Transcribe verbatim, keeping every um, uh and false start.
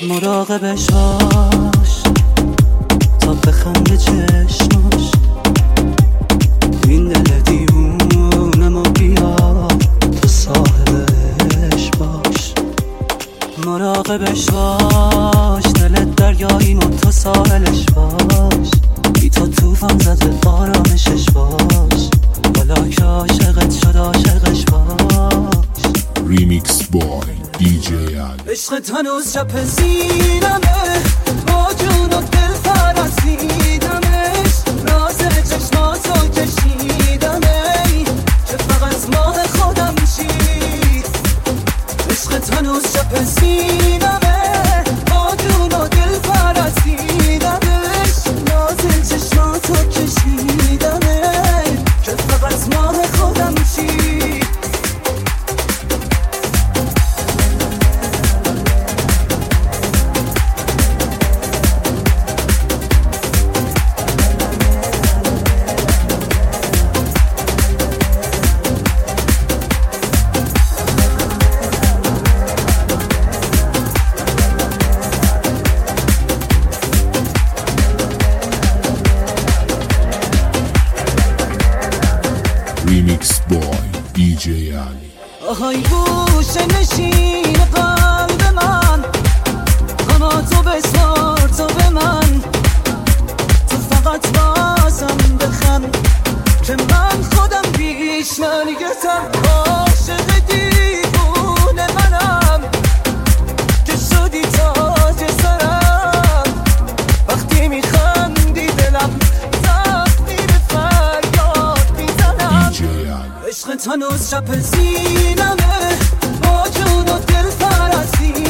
مراقبش باش تا بخنده چشماش، این دل دیوونه ما بیا تو صاحبش باش. مراقبش باش دلت دریایی ما تو ساحلش باش، بی تو توفان زده آرامشش باش، حالا که عاشقت شد عاشقش باش. ریمیکس بای دی جی علی. عشقت هنوز شب سینمه، با جون و دل فرسیدمش، راز چشماتو کشیدمه که فقط ماه خودم چی. عشقت هنوز شب سینمه، با جون و دل فرسیدمش، راز چشماتو کشیدمه که فقط ماه خودم چی. ریمیکس بای دی جی علی. آهای گوشه نشین قلب من، اما تو بسپار تو به من، تو فقط بازم بخم که من خودم بیش نگتم. عاشق دیوونه منم که شدی تاج سرم، وقتی میخندی دلم وقتی به فریاد میزنم. عشقت هنوز شب سینمه، با جون و دل فرسیدمش،